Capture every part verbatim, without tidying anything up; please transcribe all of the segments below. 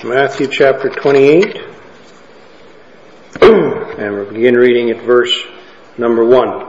Matthew chapter twenty-eight, and we'll begin reading at verse number one.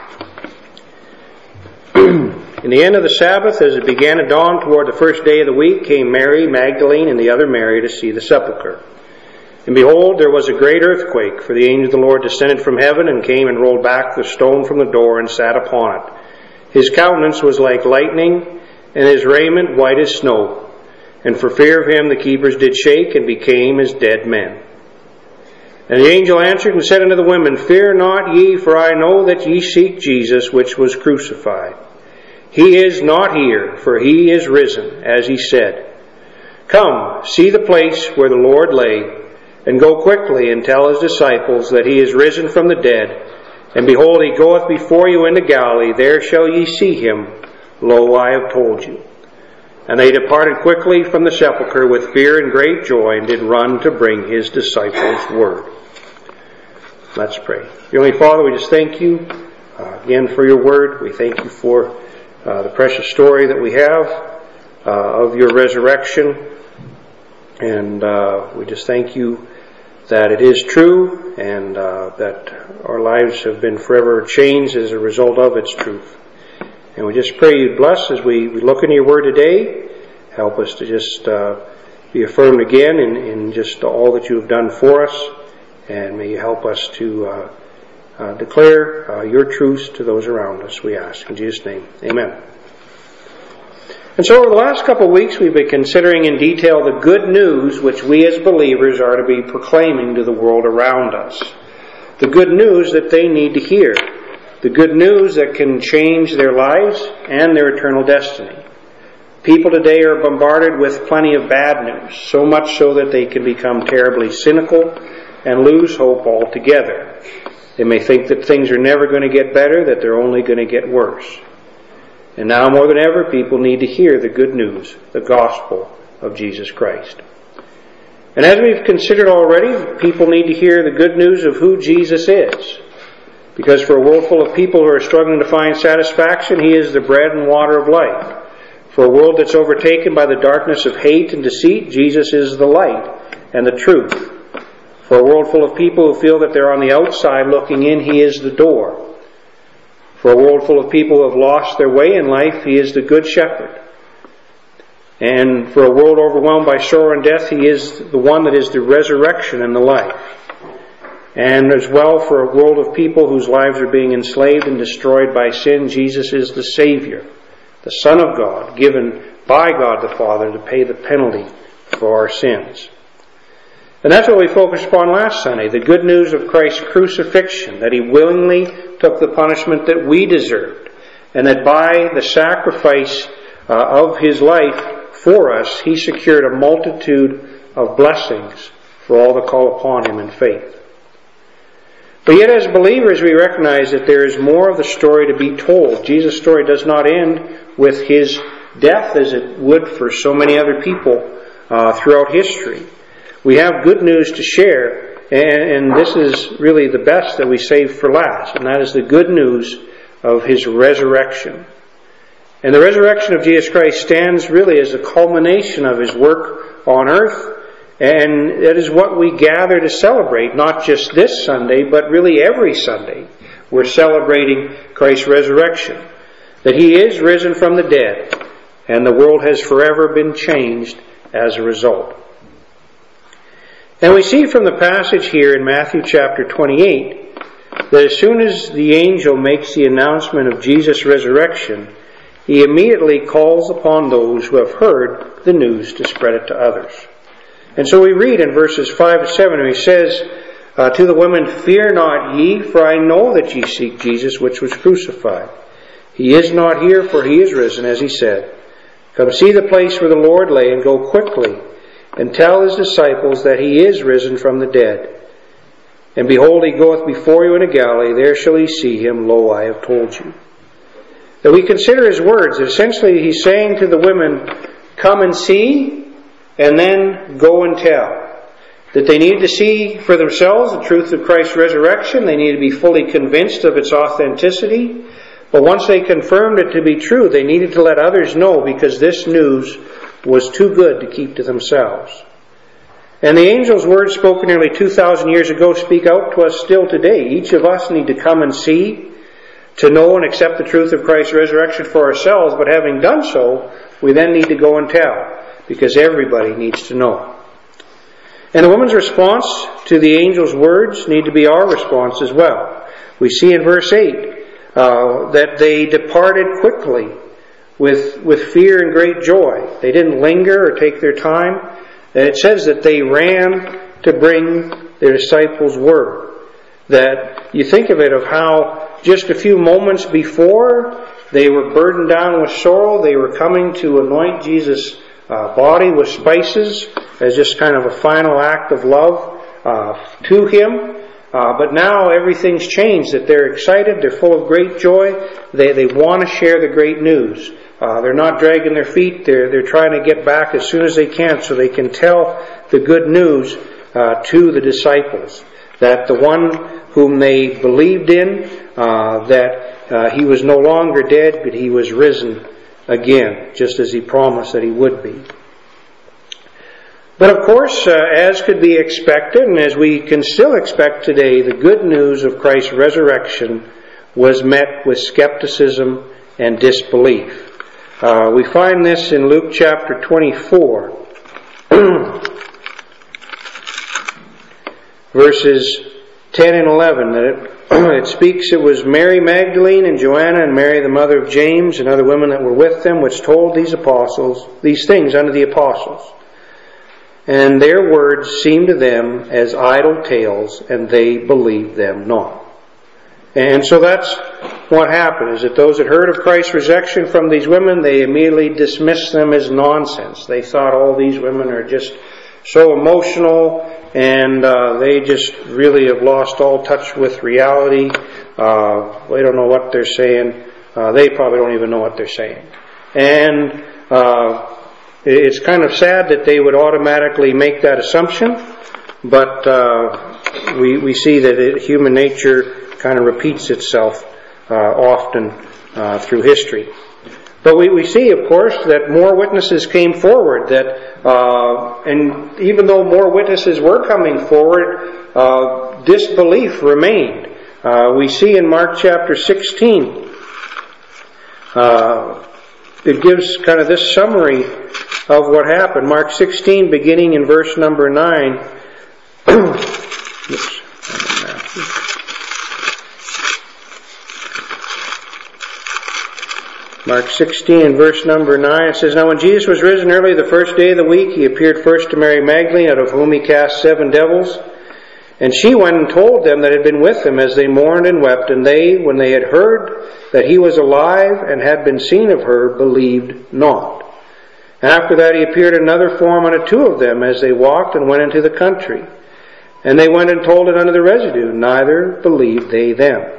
In the end of the Sabbath, as it began to dawn toward the first day of the week, came Mary Magdalene and the other Mary to see the sepulchre. And behold, there was a great earthquake, for the angel of the Lord descended from heaven and came and rolled back the stone from the door and sat upon it. His countenance was like lightning, and his raiment white as snow. And for fear of him the keepers did shake and became as dead men. And the angel answered and said unto the women, Fear not ye, for I know that ye seek Jesus, which was crucified. He is not here, for he is risen, as he said. Come, see the place where the Lord lay, and go quickly and tell his disciples that he is risen from the dead. And behold, he goeth before you into Galilee. There shall ye see him. Lo, I have told you. And they departed quickly from the sepulchre with fear and great joy, and did run to bring his disciples word. Let's pray. Heavenly Father, we just thank you uh, again for your word. We thank you for uh, the precious story that we have uh, of your resurrection. And uh, we just thank you that it is true, and uh, that our lives have been forever changed as a result of its truth. And we just pray you bless as we, we look into your word today. Help us to just uh, be affirmed again in, in just all that you have done for us. And may you help us to uh, uh, declare uh, your truths to those around us, we ask. In Jesus' name, amen. And so over the last couple of weeks, we've been considering in detail the good news which we as believers are to be proclaiming to the world around us. The good news that they need to hear. The good news that can change their lives and their eternal destiny. People today are bombarded with plenty of bad news, so much so that they can become terribly cynical and lose hope altogether. They may think that things are never going to get better, that they're only going to get worse. And now more than ever, people need to hear the good news, the gospel of Jesus Christ. And as we've considered already, people need to hear the good news of who Jesus is. Because for a world full of people who are struggling to find satisfaction, he is the bread and water of life. For a world that's overtaken by the darkness of hate and deceit, Jesus is the light and the truth. For a world full of people who feel that they're on the outside looking in, he is the door. For a world full of people who have lost their way in life, he is the good shepherd. And for a world overwhelmed by sorrow and death, he is the one that is the resurrection and the life. And as well, for a world of people whose lives are being enslaved and destroyed by sin, Jesus is the Savior, the Son of God, given by God the Father to pay the penalty for our sins. And that's what we focused upon last Sunday, the good news of Christ's crucifixion, that he willingly took the punishment that we deserved, and that by the sacrifice uh, of his life for us, he secured a multitude of blessings for all that call upon him in faith. But yet as believers we recognize that there is more of the story to be told. Jesus' story does not end with his death as it would for so many other people uh, throughout history. We have good news to share, and, and this is really the best that we save for last, and that is the good news of his resurrection. And the resurrection of Jesus Christ stands really as a culmination of his work on earth. And that is what we gather to celebrate, not just this Sunday, but really every Sunday. We're celebrating Christ's resurrection. That he is risen from the dead, and the world has forever been changed as a result. And we see from the passage here in Matthew chapter twenty-eight, that as soon as the angel makes the announcement of Jesus' resurrection, he immediately calls upon those who have heard the news to spread it to others. And so we read in verses five to seven, where he says uh, to the women, Fear not ye, for I know that ye seek Jesus, which was crucified. He is not here, for he is risen, as he said. Come see the place where the Lord lay, and go quickly, and tell his disciples that he is risen from the dead. And behold, he goeth before you into Galilee. There shall ye see him. Lo, I have told you. That we consider his words. Essentially, he's saying to the women, Come and see, and then go and tell. That they need to see for themselves the truth of Christ's resurrection. They need to be fully convinced of its authenticity. But once they confirmed it to be true, they needed to let others know, because this news was too good to keep to themselves. And the angel's words spoken nearly two thousand years ago speak out to us still today. Each of us need to come and see, to know and accept the truth of Christ's resurrection for ourselves. But having done so, we then need to go and tell, because everybody needs to know. And the woman's response to the angel's words need to be our response as well. We see in verse eight uh, that they departed quickly with, with fear and great joy. They didn't linger or take their time. And it says that they ran to bring their disciples word. That you think of it of how just a few moments before they were burdened down with sorrow, they were coming to anoint Jesus' uh, body with spices as just kind of a final act of love uh, to Him. Uh, but now everything's changed, that they're excited, they're full of great joy, they, they want to share the great news. Uh, they're not dragging their feet, they're, they're trying to get back as soon as they can so they can tell the good news uh, to the disciples. That the one whom they believed in, uh, that uh, He was no longer dead, but He was risen again, just as He promised that He would be. But of course, uh, as could be expected, and as we can still expect today, the good news of Christ's resurrection was met with skepticism and disbelief. Uh, we find this in Luke chapter twenty-four, verses ten and eleven. That it, it speaks, it was Mary Magdalene and Joanna and Mary the mother of James and other women that were with them, which told these apostles these things unto the apostles. And their words seemed to them as idle tales, and they believed them not. And so that's what happened, is that those that heard of Christ's resurrection from these women, they immediately dismissed them as nonsense. They thought all these women are just so emotional, and uh, they just really have lost all touch with reality. Uh, they don't know what they're saying. Uh, they probably don't even know what they're saying. And uh, it's kind of sad that they would automatically make that assumption, but uh, we, we see that it, human nature kind of repeats itself uh, often uh, through history. But we, we see, of course, that more witnesses came forward, that uh, and even though more witnesses were coming forward, uh, disbelief remained. Uh, we see in Mark chapter sixteen, uh, it gives kind of this summary of what happened. Mark sixteen, beginning in verse number nine. Oops. Mark sixteen, verse number nine, it says, Now when Jesus was risen early the first day of the week, He appeared first to Mary Magdalene, out of whom He cast seven devils. And she went and told them that had been with Him, as they mourned and wept. And they, when they had heard that He was alive and had been seen of her, believed not. After that He appeared in another form unto two of them, as they walked and went into the country. And they went and told it unto the residue, neither believed they them.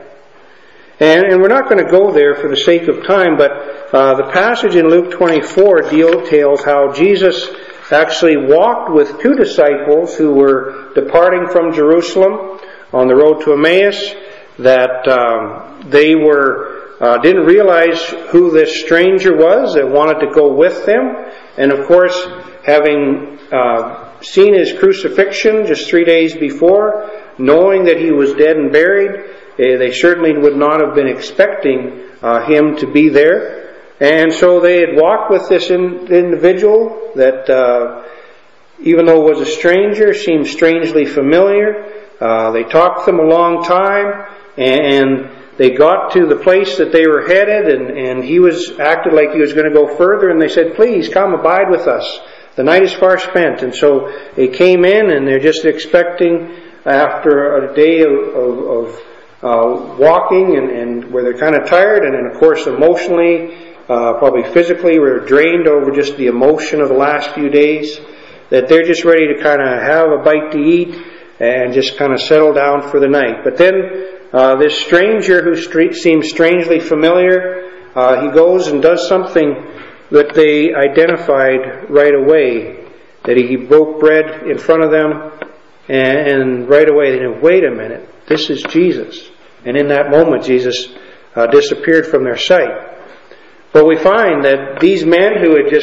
And, and we're not going to go there for the sake of time, but uh, the passage in Luke twenty-four details how Jesus actually walked with two disciples who were departing from Jerusalem on the road to Emmaus, that um, they were uh, didn't realize who this stranger was that wanted to go with them. And of course, having uh, seen His crucifixion just three days before, knowing that He was dead and buried, they certainly would not have been expecting uh, Him to be there. And so they had walked with this in, individual that, uh, even though it was a stranger, seemed strangely familiar. Uh, they talked to them a long time, and they got to the place that they were headed, and, and he was acted like he was going to go further, and they said, Please come abide with us. The night is far spent. And so they came in, and they're just expecting, after a day of, of, of Uh, walking and, and where they're kind of tired, and then of course emotionally, uh, probably physically, we're drained over just the emotion of the last few days, that they're just ready to kind of have a bite to eat and just kind of settle down for the night. But then uh, this stranger who street seems strangely familiar, uh, he goes and does something that they identified right away, that he broke bread in front of them, and, and right away they knew, wait a minute, this is Jesus. And in that moment, Jesus uh, disappeared from their sight. But we find that these men who had just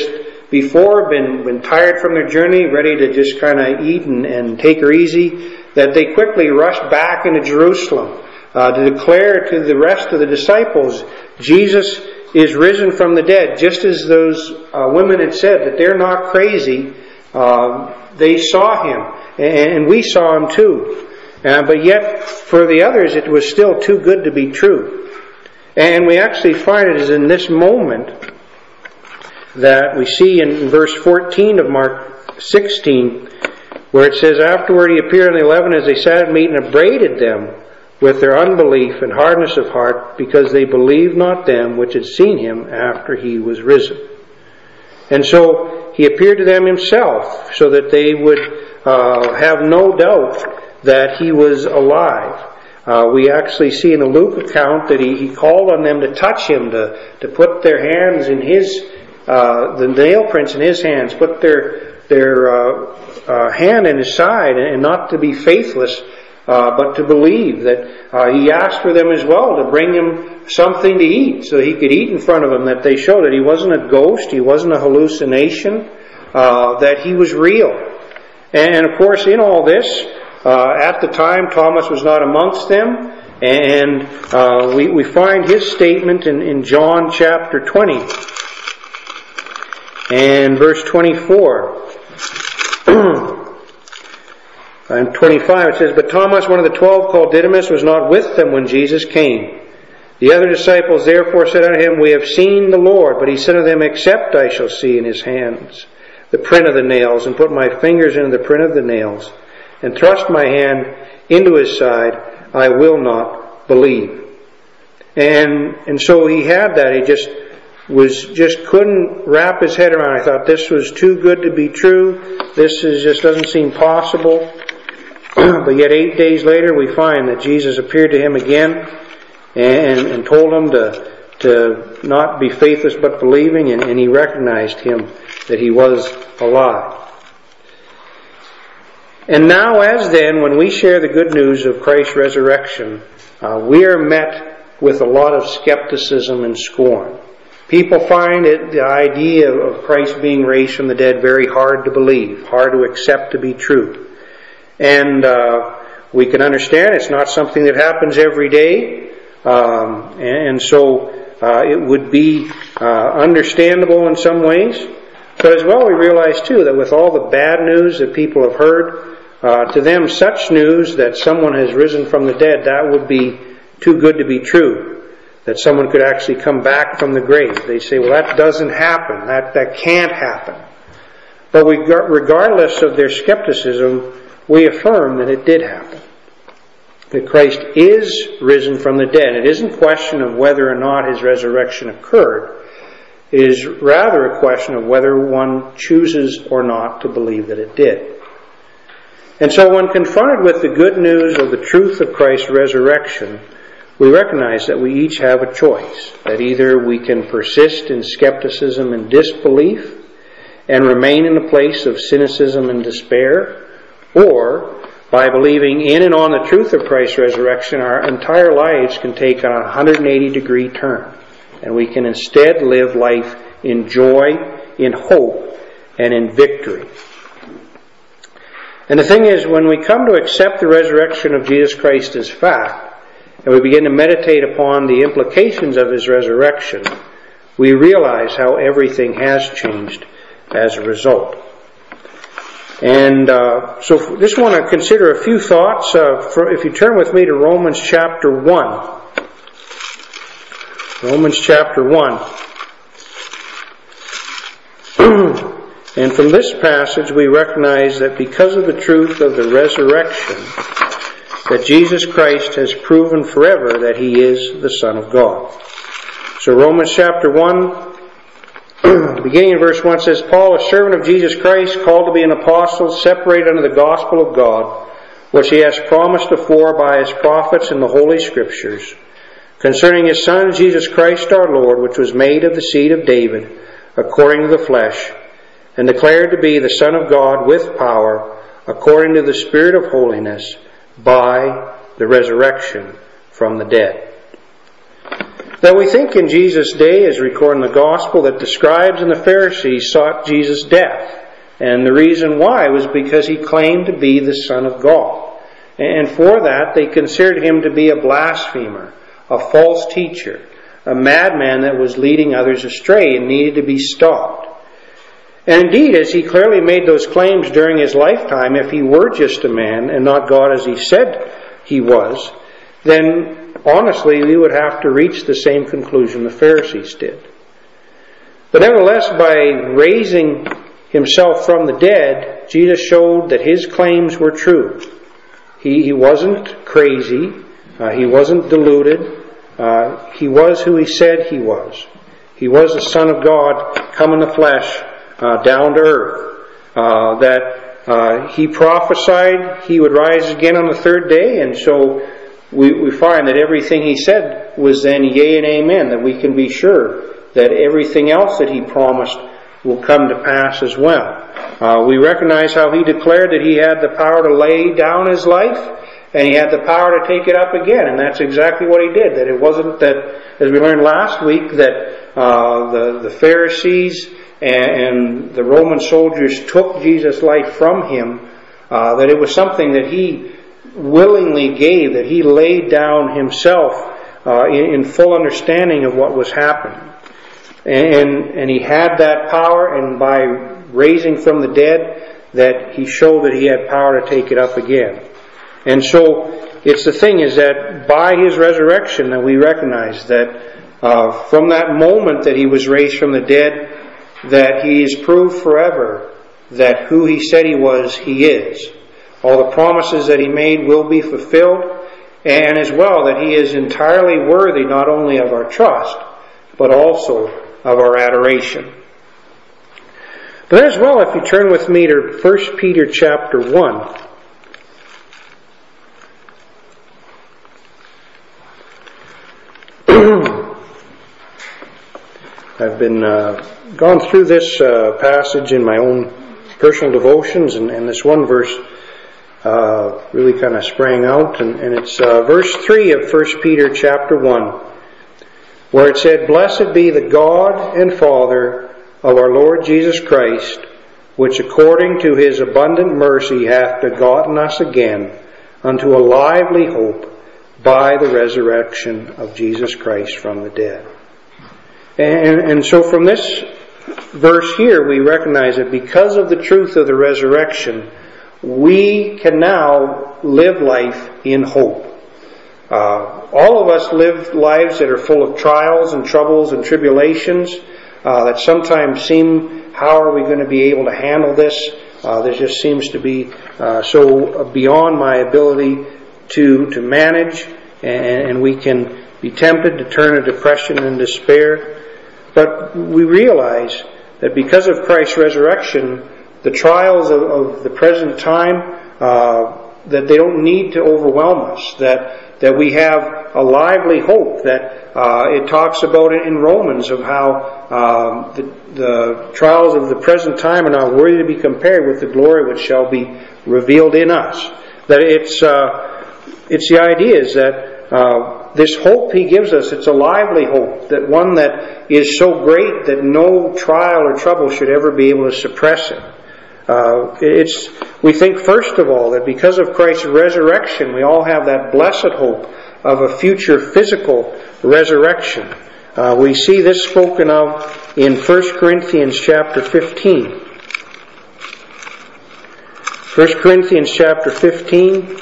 before been, been tired from their journey, ready to just kind of eat and, and take her easy, that they quickly rushed back into Jerusalem uh, to declare to the rest of the disciples, Jesus is risen from the dead. Just as those uh, women had said that they're not crazy, uh, they saw him, and, and we saw him too. Uh, but yet, for the others, it was still too good to be true. And we actually find it is in this moment that we see in verse fourteen of Mark sixteen, where it says, afterward he appeared on the eleven as they sat at meat and upbraided them with their unbelief and hardness of heart, because they believed not them which had seen him after he was risen. And so he appeared to them himself, so that they would uh, have no doubt that he was alive. Uh, we actually see in the Luke account that he, he called on them to touch him, to, to put their hands in his, uh, the nail prints in his hands, put their, their uh, uh, hand in his side, and not to be faithless, uh, but to believe. That uh, he asked for them as well to bring him something to eat, so he could eat in front of them, that they showed that he wasn't a ghost, he wasn't a hallucination, uh, that he was real. And of course, in all this, Uh, at the time, Thomas was not amongst them, and uh, we, we find his statement in, in John chapter twenty and verse twenty-four. And twenty-five, it says, but Thomas, one of the twelve, called Didymus, was not with them when Jesus came. The other disciples therefore said unto him, we have seen the Lord. But he said unto them, except I shall see in his hands the print of the nails, and put my fingers into the print of the nails, and thrust my hand into his side, I will not believe. And and so he had that. He just was just couldn't wrap his head around. I thought this was too good to be true. This is just doesn't seem possible. But yet eight days later, we find that Jesus appeared to him again and, and told him to to not be faithless but believing, and, and he recognized him that he was alive. And now, as then, when we share the good news of Christ's resurrection, uh, we are met with a lot of skepticism and scorn. People find it, the idea of Christ being raised from the dead, very hard to believe, hard to accept to be true. And uh, we can understand it's not something that happens every day, um, and, and so uh, it would be uh, understandable in some ways. But as well, we realize too that with all the bad news that people have heard, Uh, to them, such news that someone has risen from the dead, that would be too good to be true. That someone could actually come back from the grave. They say, well, that doesn't happen. That, that can't happen. But we, regardless of their skepticism, we affirm that it did happen. That Christ is risen from the dead. It isn't a question of whether or not his resurrection occurred. It is rather a question of whether one chooses or not to believe that it did. And so when confronted with the good news of the truth of Christ's resurrection, we recognize that we each have a choice. That either we can persist in skepticism and disbelief and remain in a place of cynicism and despair, or by believing in and on the truth of Christ's resurrection, our entire lives can take a one hundred eighty degree turn. And we can instead live life in joy, in hope, and in victory. And the thing is, when we come to accept the resurrection of Jesus Christ as fact, and we begin to meditate upon the implications of his resurrection, we realize how everything has changed as a result. And uh, so I just want to consider a few thoughts. Uh, for, if you turn with me to Romans chapter one. Romans chapter one. And from this passage we recognize that because of the truth of the resurrection, that Jesus Christ has proven forever that he is the Son of God. So Romans chapter one, beginning in verse one, says, Paul, a servant of Jesus Christ, called to be an apostle, separated unto the gospel of God, which he has promised afore by his prophets in the Holy Scriptures, concerning his Son Jesus Christ our Lord, which was made of the seed of David, according to the flesh, and declared to be the Son of God with power, according to the Spirit of holiness, by the resurrection from the dead. Now we think in Jesus' day, as recorded in the Gospel, that the scribes and the Pharisees sought Jesus' death. And the reason why was because he claimed to be the Son of God. And for that, they considered him to be a blasphemer, a false teacher, a madman that was leading others astray and needed to be stopped. And indeed, as he clearly made those claims during his lifetime, if he were just a man and not God as he said he was, then honestly we would have to reach the same conclusion the Pharisees did. But nevertheless, by raising himself from the dead, Jesus showed that his claims were true. He, he wasn't crazy. Uh, he wasn't deluded. Uh, he was who he said he was. He was the Son of God come in the flesh, uh, down to earth. Uh, that uh, he prophesied he would rise again on the third day, and so we, we find that everything he said was then yea and amen, that we can be sure that everything else that he promised will come to pass as well. Uh, we recognize how he declared that he had the power to lay down his life, and he had the power to take it up again, and that's exactly what he did. That it wasn't that, as we learned last week, that uh, the, the Pharisees and, and the Roman soldiers took Jesus' life from him, uh, that it was something that he willingly gave, that he laid down himself uh, in, in full understanding of what was happening. And, and he had that power, and by raising from the dead, that he showed that he had power to take it up again. And so, it's the thing is that by his resurrection that we recognize that uh, from that moment that he was raised from the dead, that he is proved forever that who he said he was, he is. All the promises that he made will be fulfilled, and as well that he is entirely worthy not only of our trust, but also of our adoration. But as well, if you turn with me to First Peter chapter one. I've been uh, gone through this uh, passage in my own personal devotions, and, and this one verse uh, really kind of sprang out, and, and it's uh, verse three of First Peter chapter one, where it said, "Blessed be the God and Father of our Lord Jesus Christ, which according to his abundant mercy hath begotten us again unto a lively hope by the resurrection of Jesus Christ from the dead." And, and so from this verse here, we recognize that because of the truth of the resurrection, we can now live life in hope. Uh, all of us live lives that are full of trials and troubles and tribulations uh, that sometimes seem, how are we going to be able to handle this? Uh, this just seems to be uh, so beyond my ability to to manage, and, and we can be tempted to turn to depression and despair. But we realize that because of Christ's resurrection, the trials of, of the present time, uh, that they don't need to overwhelm us, that that we have a lively hope, that uh, it talks about it in Romans of how um, the, the trials of the present time are not worthy to be compared with the glory which shall be revealed in us. That it's uh, it's the idea is that uh, this hope he gives us, it's a lively hope, that one that is so great that no trial or trouble should ever be able to suppress it. Uh, it's, we think first of all that because of Christ's resurrection, we all have that blessed hope of a future physical resurrection. Uh, we see this spoken of in First Corinthians chapter fifteen. First Corinthians chapter fifteen,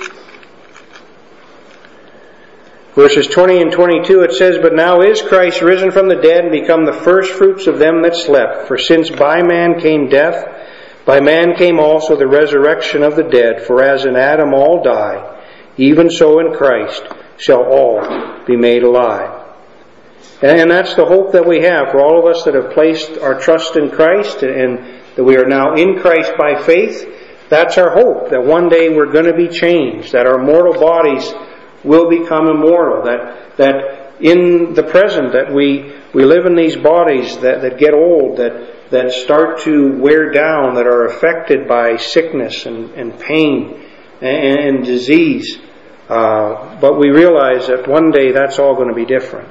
verses twenty and twenty-two, it says, "But now is Christ risen from the dead and become the first fruits of them that slept. For since by man came death, by man came also the resurrection of the dead. For as in Adam all die, even so in Christ shall all be made alive." And that's the hope that we have for all of us that have placed our trust in Christ and that we are now in Christ by faith. That's our hope, that one day we're going to be changed, that our mortal bodies will become immortal, that that in the present that we, we live in these bodies that, that get old, that that start to wear down, that are affected by sickness and, and pain and, and disease. Uh, but we realize that one day that's all going to be different.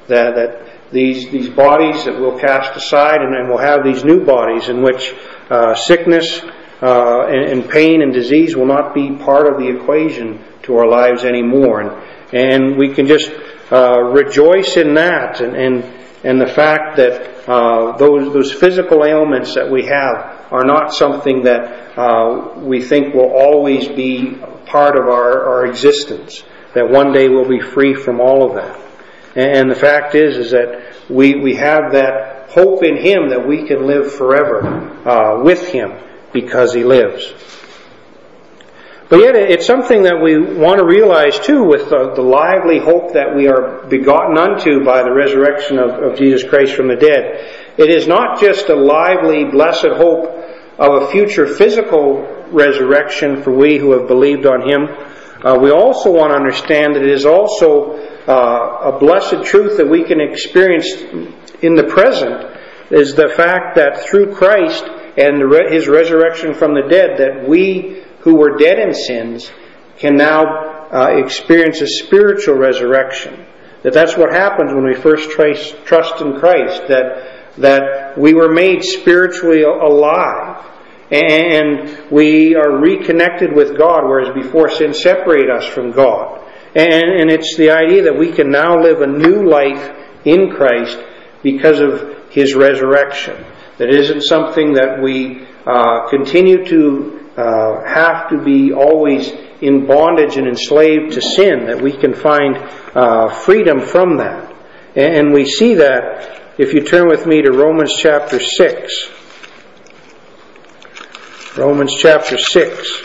That, that these, these bodies that we'll cast aside, and then we'll have these new bodies in which uh, sickness uh, and, and pain and disease will not be part of the equation to our lives anymore. And, and we can just uh, rejoice in that, and, and, and the fact that uh, those, those physical ailments that we have are not something that uh, we think will always be part of our, our existence, that one day we'll be free from all of that. And the fact is, is that we, we have that hope in Him that we can live forever uh, with Him because He lives. But yet it's something that we want to realize too, with the, the lively hope that we are begotten unto by the resurrection of, of Jesus Christ from the dead. It is not just a lively, blessed hope of a future physical resurrection for we who have believed on Him. Uh, we also want to understand that it is also uh, a blessed truth that we can experience in the present, is the fact that through Christ and the re- His resurrection from the dead, that we who were dead in sins can now uh, experience a spiritual resurrection. That that's what happens when we first trace, trust in Christ, that, that we were made spiritually alive. And we are reconnected with God, whereas before sin separated us from God. And, and it's the idea that we can now live a new life in Christ because of His resurrection. That it isn't something that we uh, continue to uh, have to be always in bondage and enslaved to sin, that we can find uh, freedom from that. And, and we see that if you turn with me to Romans chapter six. Romans chapter six.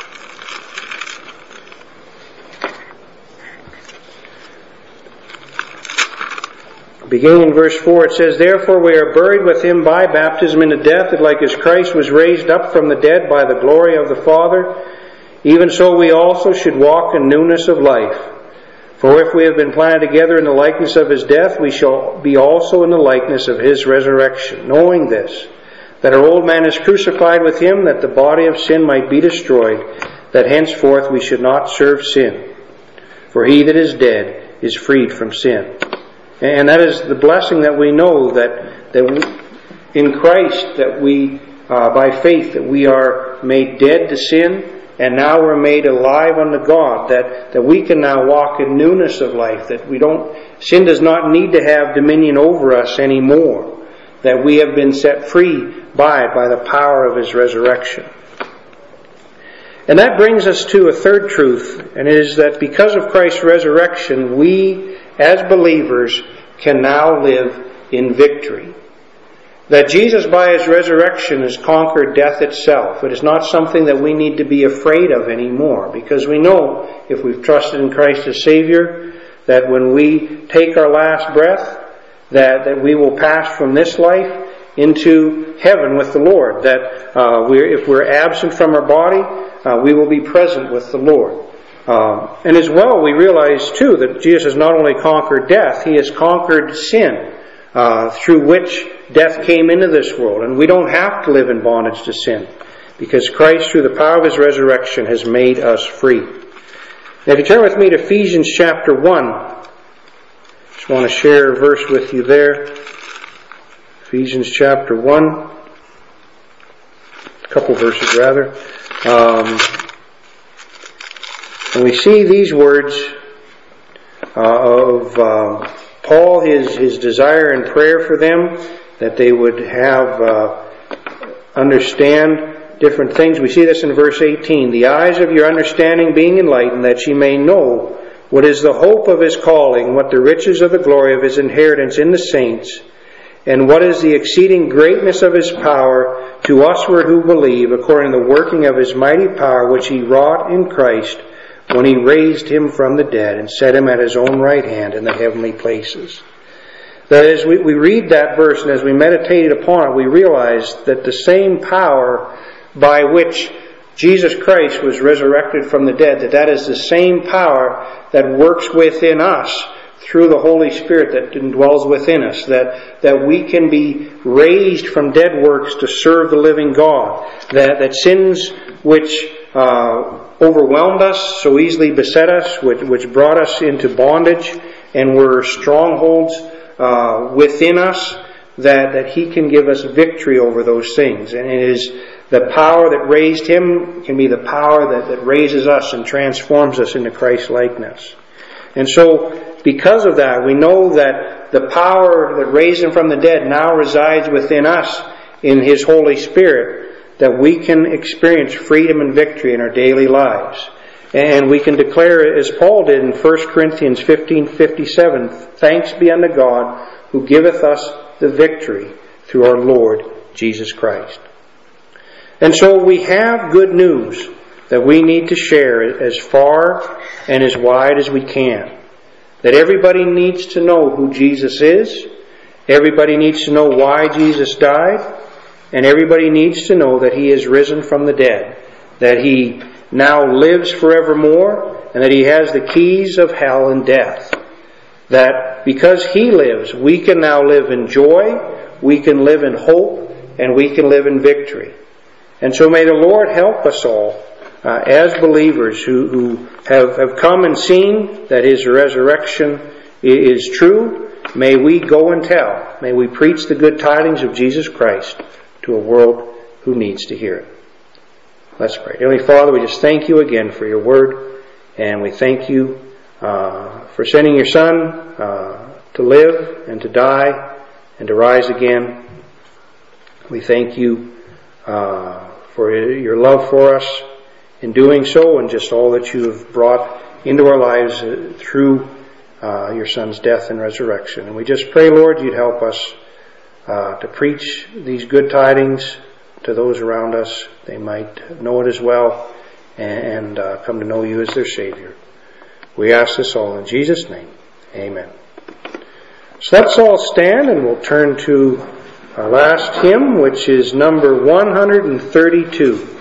Beginning in verse four, it says, "Therefore we are buried with Him by baptism into death, that like as Christ was raised up from the dead by the glory of the Father, even so we also should walk in newness of life. For if we have been planted together in the likeness of His death, we shall be also in the likeness of His resurrection, knowing this, that our old man is crucified with Him, that the body of sin might be destroyed, that henceforth we should not serve sin. For he that is dead is freed from sin." And that is the blessing that we know, that, that we, in Christ, that we, uh, by faith, that we are made dead to sin, and now we're made alive unto God, that, that we can now walk in newness of life, that we don't, sin does not need to have dominion over us anymore, that we have been set free by it, by the power of His resurrection. And that brings us to a third truth, and it is that because of Christ's resurrection, we, as believers, can now live in victory. That Jesus, by His resurrection, has conquered death itself. It is not something that we need to be afraid of anymore, because we know, if we've trusted in Christ as Savior, that when we take our last breath, that, that we will pass from this life into heaven with the Lord. That uh, we're, if we're absent from our body, uh, we will be present with the Lord. Um, and as well, we realize too that Jesus has not only conquered death, He has conquered sin, uh, through which death came into this world. And we don't have to live in bondage to sin, because Christ, through the power of His resurrection, has made us free. Now, if you turn with me to Ephesians chapter one, I just want to share a verse with you there. Ephesians chapter one, a couple verses rather. Um, and we see these words uh, of uh, Paul, his, his desire and prayer for them, that they would have, uh, understand different things. We see this in verse eighteen. "The eyes of your understanding being enlightened, that ye may know what is the hope of His calling, what the riches of the glory of His inheritance in the saints, and what is the exceeding greatness of His power to usward who believe, according to the working of His mighty power, which He wrought in Christ, when He raised Him from the dead, and set Him at His own right hand in the heavenly places." That as we, we read that verse, and as we meditate upon it, we realize that the same power by which Jesus Christ was resurrected from the dead, that that is the same power that works within us through the Holy Spirit that dwells within us, that, that we can be raised from dead works to serve the living God, that, that sins which uh, overwhelmed us, so easily beset us, which, which brought us into bondage and we're strongholds uh, within us, that, that He can give us victory over those things. And it is the power that raised Him can be the power that, that raises us and transforms us into Christ-likeness. And so, because of that, we know that the power that raised Him from the dead now resides within us in His Holy Spirit, that we can experience freedom and victory in our daily lives. And we can declare, as Paul did in First Corinthians fifteen fifty-seven, "Thanks be unto God, who giveth us the victory through our Lord Jesus Christ." And so we have good news that we need to share as far and as wide as we can. That everybody needs to know who Jesus is. Everybody needs to know why Jesus died. And everybody needs to know that He is risen from the dead. That He now lives forevermore. And that He has the keys of hell and death. That because He lives, we can now live in joy, we can live in hope, and we can live in victory. And so may the Lord help us all uh, as believers who, who have, have come and seen that His resurrection is true. May we go and tell. May we preach the good tidings of Jesus Christ to a world who needs to hear it. Let's pray. Heavenly Father, we just thank You again for Your word, and we thank You Uh, for sending Your Son uh, to live and to die and to rise again. We thank You uh, for Your love for us in doing so, and just all that You have brought into our lives uh, through uh, Your Son's death and resurrection. And we just pray, Lord, You'd help us uh, to preach these good tidings to those around us. They might know it as well and uh, come to know You as their Savior. We ask this all in Jesus' name. Amen. So let's all stand, and we'll turn to our last hymn, which is number one hundred thirty-two.